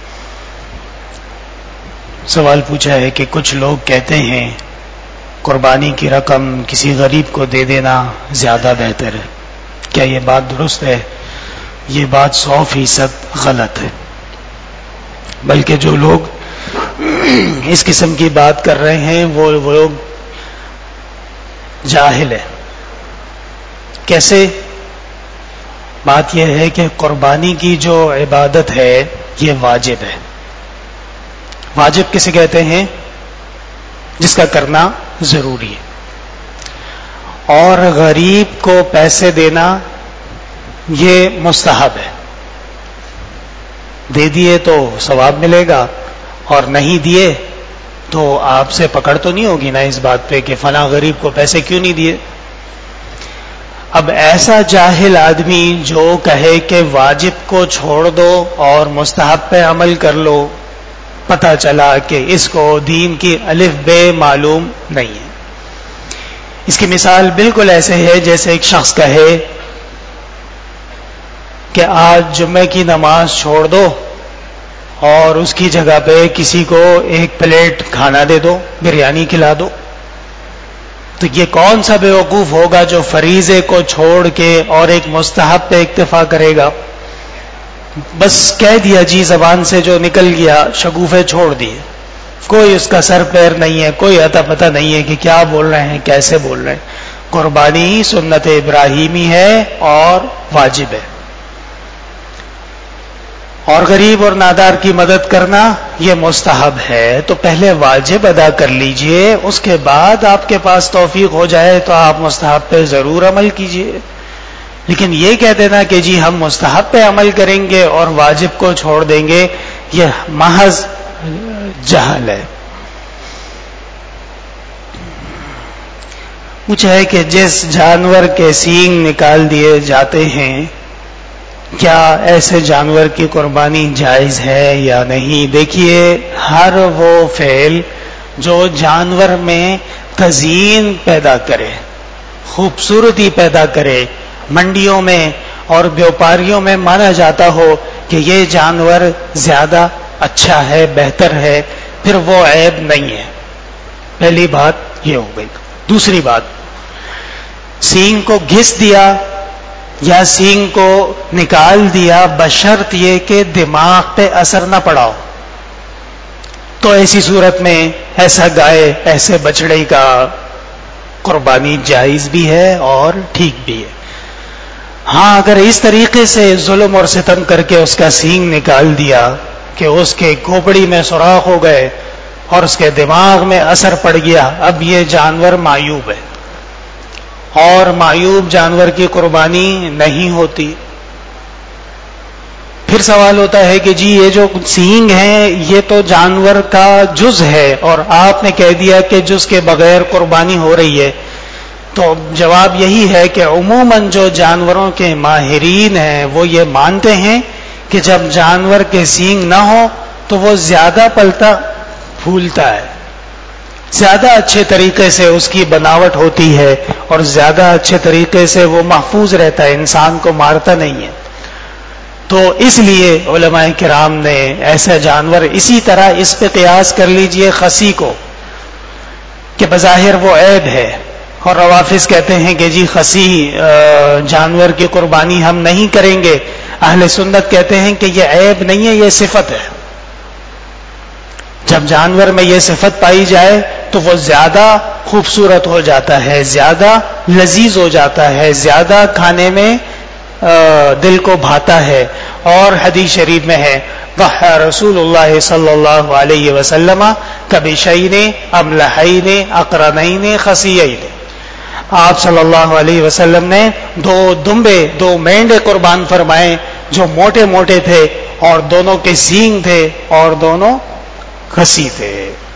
سوال پوچھا ہے کہ کچھ لوگ کہتے ہیں قربانی کی رقم کسی غریب کو دے دینا زیادہ بہتر ہے. کیا یہ بات درست ہے؟ یہ بات 100% غلط ہے. بلکہ جو لوگ اس قسم کی بات کر رہے ہیں وہ لوگ جاہل ہیں. کیسے؟ بات یہ ہے کہ قربانی کی جو عبادت ہے یہ واجب ہے. واجب کسے کہتے ہیں؟ جس کا کرنا ضروری ہے. اور غریب کو پیسے دینا یہ مستحب ہے. دے دیے تو ثواب ملے گا، اور نہیں دیے تو آپ سے پکڑ تو نہیں ہوگی نا اس بات پہ کہ فلاں غریب کو پیسے کیوں نہیں دیے. اب ایسا جاہل آدمی جو کہے کہ واجب کو چھوڑ دو اور مستحب پہ عمل کر لو، پتہ چلا کہ اس کو دین کی الف بے معلوم نہیں ہے. اس کی مثال بالکل ایسے ہے جیسے ایک شخص کہے کہ آج جمعے کی نماز چھوڑ دو اور اس کی جگہ پہ کسی کو ایک پلیٹ کھانا دے دو، بریانی کھلا دو. تو یہ کون سا بیوقوف ہوگا جو فریضے کو چھوڑ کے اور ایک مستحب پہ اکتفا کرے گا؟ بس کہہ دیا جی، زبان سے جو نکل گیا شگوفے چھوڑ دیے. کوئی اس کا سر پیر نہیں ہے، کوئی اتا پتہ نہیں ہے کہ کیا بول رہے ہیں، کیسے بول رہے ہیں. قربانی سنت ابراہیمی ہے اور واجب ہے. اور غریب اور نادار کی مدد کرنا یہ مستحب ہے. تو پہلے واجب ادا کر لیجئے، اس کے بعد آپ کے پاس توفیق ہو جائے تو آپ مستحب پہ ضرور عمل کیجئے. لیکن یہ کہہ دینا کہ جی ہم مستحب پہ عمل کریں گے اور واجب کو چھوڑ دیں گے، یہ محض جہل ہے. پوچھا ہے کہ جس جانور کے سینگ نکال دیے جاتے ہیں، کیا ایسے جانور کی قربانی جائز ہے یا نہیں؟ دیکھیے، ہر وہ فعل جو جانور میں تزئین پیدا کرے، خوبصورتی پیدا کرے، منڈیوں میں اور بیوپاریوں میں مانا جاتا ہو کہ یہ جانور زیادہ اچھا ہے، بہتر ہے، پھر وہ عیب نہیں ہے. پہلی بات یہ ہو گئی. دوسری بات، سینگ کو گھس دیا یا سینگ کو نکال دیا بشرط یہ کہ دماغ پہ اثر نہ پڑا ہو، تو ایسی صورت میں ایسا گائے، ایسے بچڑے کا قربانی جائز بھی ہے اور ٹھیک بھی ہے. ہاں، اگر اس طریقے سے ظلم اور ستم کر کے اس کا سینگ نکال دیا کہ اس کے کھوپڑی میں سوراخ ہو گئے اور اس کے دماغ میں اثر پڑ گیا، اب یہ جانور معیوب ہے اور معیوب جانور کی قربانی نہیں ہوتی. پھر سوال ہوتا ہے کہ جی یہ جو سینگ ہے یہ تو جانور کا جز ہے اور آپ نے کہہ دیا کہ جز کے بغیر قربانی ہو رہی ہے. تو جواب یہی ہے کہ عموماً جو جانوروں کے ماہرین ہیں وہ یہ مانتے ہیں کہ جب جانور کے سینگ نہ ہو تو وہ زیادہ پلتا پھولتا ہے، زیادہ اچھے طریقے سے اس کی بناوٹ ہوتی ہے اور زیادہ اچھے طریقے سے وہ محفوظ رہتا ہے، انسان کو مارتا نہیں ہے. تو اس لیے علماء کرام نے ایسا جانور، اسی طرح اس پہ قیاس کر لیجئے خصی کو کہ بظاہر وہ عیب ہے اور روافظ کہتے ہیں کہ جی خسی جانور کی قربانی ہم نہیں کریں گے. اہل سنت کہتے ہیں کہ یہ عیب نہیں ہے، یہ صفت ہے. جب جانور میں یہ صفت پائی جائے تو وہ زیادہ خوبصورت ہو جاتا ہے، زیادہ لذیذ ہو جاتا ہے، زیادہ کھانے میں دل کو بھاتا ہے. اور حدیث شریف میں ہے ضحى رسول اللہ صلی اللہ علیہ وسلم کبشین املحین اقرنین خصیین. آپ صلی اللہ علیہ وسلم نے دو مینڈے قربان فرمائے جو موٹے موٹے تھے اور دونوں کے سینگ تھے اور دونوں خصی تھے.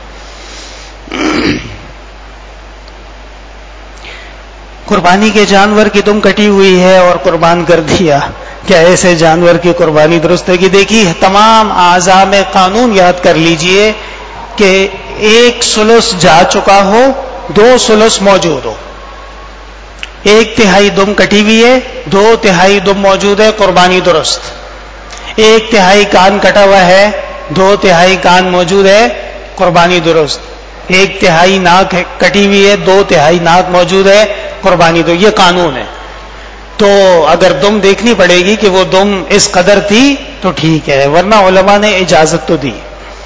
قربانی کے جانور کی دم کٹی ہوئی ہے اور قربان کر دیا. کیا ایسے جانور کی قربانی درست ہے؟ کہ دیکھیے تمام اعضاء میں قانون یاد کر لیجئے کہ 1 ثلث جا چکا ہو، 2 ثلث موجود ہو. 1/3 دم کٹی ہوئی ہے، 2/3 دم موجود ہے، قربانی درست. 1/3 کان کٹا ہوا ہے، 2/3 کان موجود ہے، قربانی درست. 1/3 ناک کٹی ہوئی ہے، 2/3 ناک موجود ہے، قربانی دو. یہ قانون ہے. تو اگر دم دیکھنی پڑے گی کہ وہ دم اس قدر تھی تو ٹھیک ہے، ورنہ علماء نے اجازت تو دی.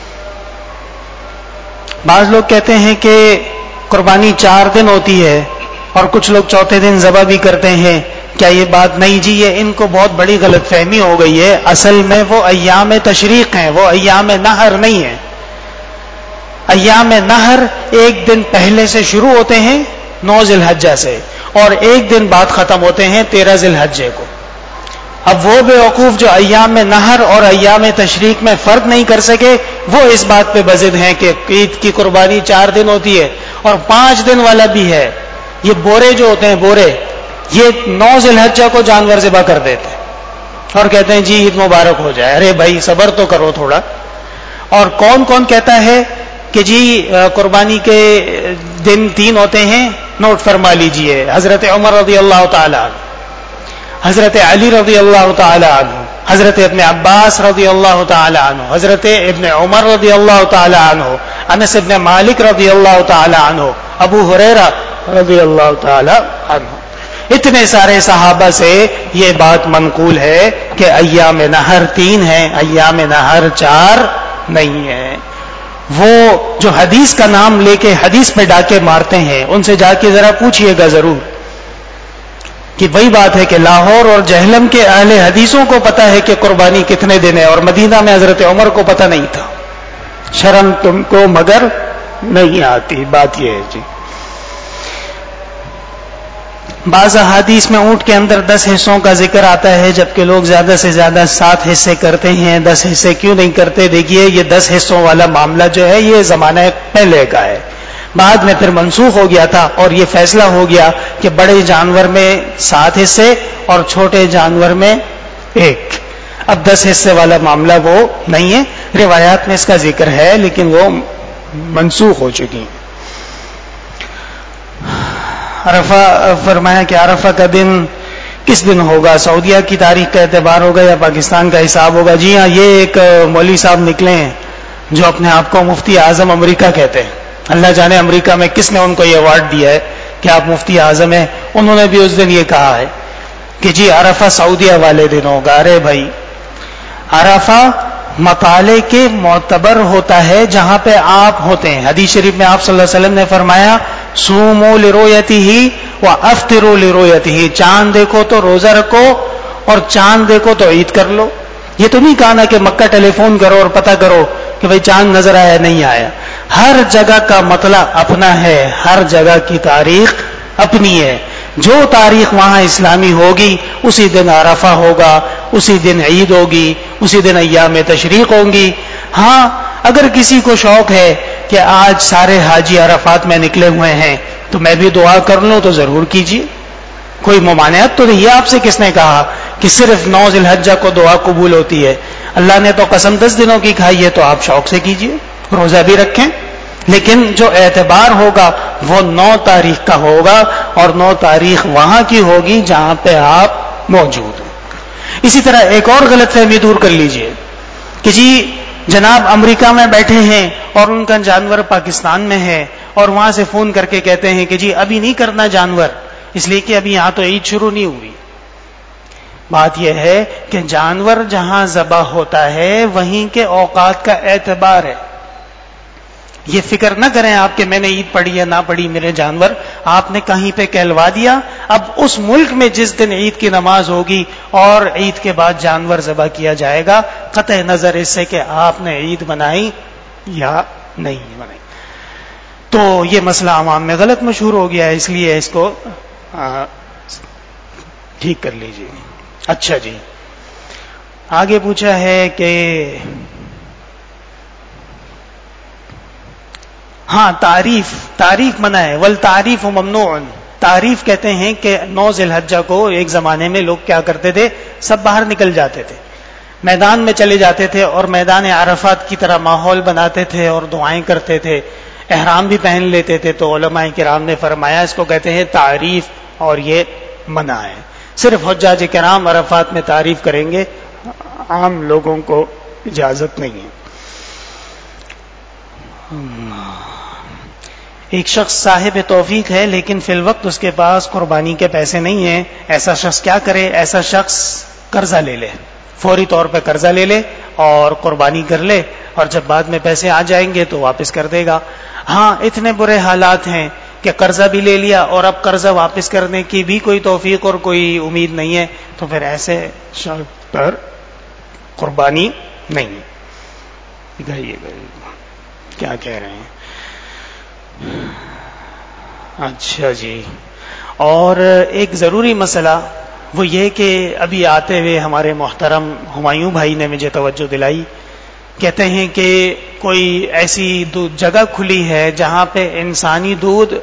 بعض لوگ کہتے ہیں کہ قربانی 4 دن ہوتی ہے اور کچھ لوگ چوتھے دن ذبح بھی کرتے ہیں. کیا یہ بات نہیں جی؟ یہ ان کو بہت بڑی غلط فہمی ہو گئی ہے. اصل میں وہ ایام تشریق ہیں، وہ ایام نحر نہیں ہیں. ایام نحر 1 دن پہلے سے شروع ہوتے ہیں 9 ذی الحجہ سے، اور 1 دن بعد ختم ہوتے ہیں 13 ذی الحجہ کو. اب وہ بیوقوف جو ایام نحر اور ایام تشریق میں فرق نہیں کر سکے، وہ اس بات پہ بضد ہیں کہ عید کی قربانی 4 دن ہوتی ہے اور 5 دن والا بھی ہے. یہ بورے جو ہوتے ہیں، بورے، یہ 9 ذی الحجہ کو جانور ذبح کر دیتے ہیں اور کہتے ہیں جی عید مبارک ہو جائے. ارے بھائی صبر تو کرو تھوڑا. اور کون کون کہتا ہے کہ جی قربانی کے دن 3 ہوتے ہیں؟ نوٹ فرما لیجئے. حضرت عمر رضی اللہ تعالی عنہ، حضرت علی رضی اللہ تعالی عنہ، حضرت ابن عباس رضی اللہ تعالی عنہ، حضرت ابن عمر رضی اللہ تعالی عنہ، انس ابن مالک رضی اللہ تعالی عنہ، ابو ہریرہ رضی اللہ تعالی عنہ. اتنے سارے صحابہ سے یہ بات منقول ہے کہ ایام نحر 3 ہیں، ایام نحر 4 نہیں ہیں. وہ جو حدیث کا نام لے کے حدیث پہ ڈاکے مارتے ہیں ان سے جا کے ذرا پوچھئے گا ضرور کہ وہی بات ہے کہ لاہور اور جہلم کے اہل حدیثوں کو پتا ہے کہ قربانی کتنے دن ہے، اور مدینہ میں حضرت عمر کو پتا نہیں تھا. شرم تم کو مگر نہیں آتی. بات یہ ہے جی. بعض احادیث میں اونٹ کے اندر 10 حصوں کا ذکر آتا ہے، جبکہ لوگ زیادہ سے زیادہ 7 حصے کرتے ہیں. 10 حصے کیوں نہیں کرتے؟ دیکھیے یہ 10 حصوں والا معاملہ جو ہے یہ زمانہ پہلے کا ہے، بعد میں پھر منسوخ ہو گیا تھا اور یہ فیصلہ ہو گیا کہ بڑے جانور میں 7 حصے اور چھوٹے جانور میں 1. اب 10 حصے والا معاملہ وہ نہیں ہے. روایات میں اس کا ذکر ہے لیکن وہ منسوخ ہو چکی ہیں. عرفہ فرمایا کہ عرفہ کا دن کس دن ہوگا؟ سعودیہ کی تاریخ کا اعتبار ہوگا یا پاکستان کا حساب ہوگا؟ جی ہاں، یہ ایک مولوی صاحب نکلے ہیں جو اپنے آپ کو مفتی اعظم امریکہ کہتے ہیں. اللہ جانے امریکہ میں کس نے ان کو یہ ایوارڈ دیا ہے کہ آپ مفتی اعظم ہیں. انہوں نے بھی اس دن یہ کہا ہے کہ جی عرفہ سعودیہ والے دن ہوگا. ارے بھائی، عرفہ مطالعے کے معتبر ہوتا ہے جہاں پہ آپ ہوتے ہیں. حدیث شریف میں آپ صلی اللہ علیہ وسلم نے فرمایا صوموا لرؤیتہ وافطروا لرؤیتہ. چاند دیکھو تو روزہ رکھو اور چاند دیکھو تو عید کر لو. یہ تو نہیں کہا نا کہ مکہ ٹیلی فون کرو اور پتہ کرو کہ بھئی چاند نظر آیا نہیں آیا. ہر جگہ کا مطلع اپنا ہے، ہر جگہ کی تاریخ اپنی ہے. جو تاریخ وہاں اسلامی ہوگی اسی دن عرفہ ہوگا، اسی دن عید ہوگی، اسی دن ایام تشریق ہوں گی. ہاں اگر کسی کو شوق ہے کہ آج سارے حاجی عرفات میں نکلے ہوئے ہیں تو میں بھی دعا کر لوں تو ضرور کیجیے، کوئی ممانعت تو نہیں ہے. آپ سے کس نے کہا کہ صرف 9 ذی الحجہ کو دعا قبول ہوتی ہے؟ اللہ نے تو قسم 10 دنوں کی کھائی ہے تو آپ شوق سے کیجیے، روزہ بھی رکھیں، لیکن جو اعتبار ہوگا وہ 9 تاریخ کا ہوگا اور 9 تاریخ وہاں کی ہوگی جہاں پہ آپ موجود ہیں. اسی طرح ایک اور غلط فہمی دور کر لیجئے کہ جی جناب امریکہ میں بیٹھے ہیں اور ان کا جانور پاکستان میں ہے اور وہاں سے فون کر کے کہتے ہیں کہ جی ابھی نہیں کرنا جانور، اس لیے کہ ابھی یہاں تو عید شروع نہیں ہوئی۔ بات یہ ہے کہ جانور جہاں ذبح ہوتا ہے وہیں کے اوقات کا اعتبار ہے۔ یہ فکر نہ کریں آپ کہ میں نے عید پڑھی یا نہ پڑھی میرے جانور، آپ نے کہیں پہ کہلوا دیا، اب اس ملک میں جس دن عید کی نماز ہوگی اور عید کے بعد جانور ذبح کیا جائے گا، قطع نظر اس سے کہ آپ نے عید منائی یا نہیں منائی۔ تو یہ مسئلہ عوام میں غلط مشہور ہو گیا ہے، اس لیے اس کو ٹھیک کر لیجیے۔ اچھا جی، آگے پوچھا ہے کہ ہاں تعریف منع ہے، والتعریف ممنوع۔ تعریف کہتے ہیں کہ 9 ذی الحجہ کو ایک زمانے میں لوگ کیا کرتے تھے، سب باہر نکل جاتے تھے، میدان میں چلے جاتے تھے اور میدان عرفات کی طرح ماحول بناتے تھے اور دعائیں کرتے تھے، احرام بھی پہن لیتے تھے۔ تو علماء کرام نے فرمایا اس کو کہتے ہیں تعریف، اور یہ منع ہے۔ صرف حجاج کرام عرفات میں تعریف کریں گے، عام لوگوں کو اجازت نہیں ہے۔ ایک شخص صاحب توفیق ہے لیکن فی الوقت اس کے پاس قربانی کے پیسے نہیں ہیں، ایسا شخص کیا کرے؟ ایسا شخص قرضہ لے لے، فوری طور پہ قرضہ لے لے اور قربانی کر لے، اور جب بعد میں پیسے آ جائیں گے تو واپس کر دے گا۔ ہاں اتنے برے حالات ہیں کہ قرضہ بھی لے لیا اور اب قرضہ واپس کرنے کی بھی کوئی توفیق اور کوئی امید نہیں ہے، تو پھر ایسے شخص پر قربانی نہیں۔ کیا کہہ رہے ہیں؟ اچھا جی، اور ایک ضروری مسئلہ وہ یہ کہ ابھی آتے ہوئے ہمارے محترم ہمایوں بھائی نے مجھے توجہ دلائی، کہتے ہیں کہ کوئی ایسی جگہ کھلی ہے جہاں پہ انسانی دودھ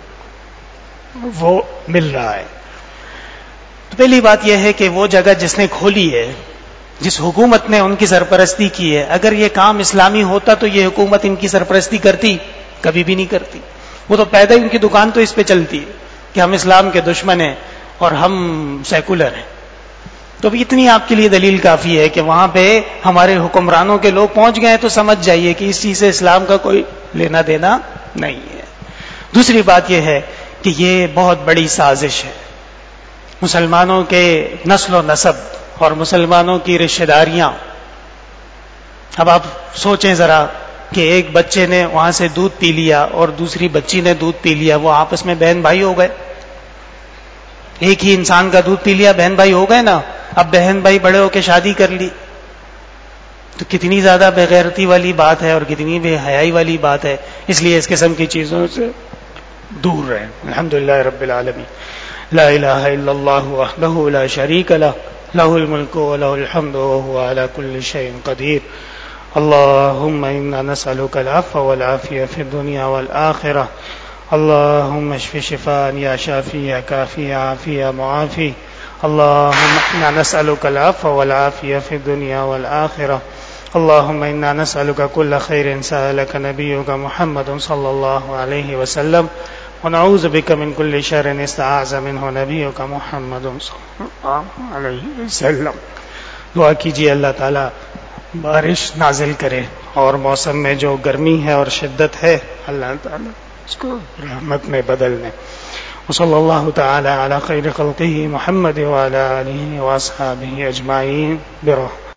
وہ مل رہا ہے۔ تو پہلی بات یہ ہے کہ وہ جگہ جس نے کھولی ہے، جس حکومت نے ان کی سرپرستی کی ہے، اگر یہ کام اسلامی ہوتا تو یہ حکومت ان کی سرپرستی کرتی؟ کبھی بھی نہیں کرتی۔ وہ تو پیدا ہی ان کی دکان تو اس پہ چلتی ہے کہ ہم اسلام کے دشمن ہیں اور ہم سیکولر ہیں۔ تو اتنی آپ کے لیے دلیل کافی ہے کہ وہاں پہ ہمارے حکمرانوں کے لوگ پہنچ گئے، تو سمجھ جائیے کہ اس چیز سے اسلام کا کوئی لینا دینا نہیں ہے۔ دوسری بات یہ ہے کہ یہ بہت بڑی سازش ہے، مسلمانوں کے نسل و نسب اور مسلمانوں کی رشتہ داریاں۔ اب آپ سوچیں ذرا کہ ایک بچے نے وہاں سے دودھ پی لیا اور دوسری بچی نے دودھ پی لیا، وہ آپس میں بہن بھائی ہو گئے۔ ایک ہی انسان کا دودھ پی لیا، بہن بھائی ہو گئے نا۔ اب بہن بھائی بڑے ہو کے شادی کر لی، تو کتنی زیادہ بے غیرتی والی بات ہے اور کتنی بے حیائی والی بات ہے۔ اس لیے اس قسم کی چیزوں سے دور رہیں۔ الحمدللہ رب العالمین، لا الہ الا اللہ وحدہ لا شریک لہ، لہ الملک ولہ الحمد وہو علی کل شیء قدیر۔ اللہم انا نسألک العفو والعافیہ فی الدنیا والآخرہ، اللہم اشف شفاء یا شافی یا کافی یا عافی یا معافی، اللہم انا نسألک العفو والعافیہ فی الدنیا والآخرہ، اللہم انا نسألک کل خیر سألک نبیک محمد صلی اللہ علیہ وسلم، ونعوذ بک من کل شر استعاذ منہ نبیک محمد صلی اللہ علیہ وسلم۔ دعا کیجیے اللہ تعالیٰ بارش نازل کرے، اور موسم میں جو گرمی ہے اور شدت ہے اللہ تعالیٰ اس کو رحمت میں بدل دے۔ وصلی اللہ تعالی علی خیر خلقہ محمد وعلی آلہ واصحابہ اجمعین برحمتہ۔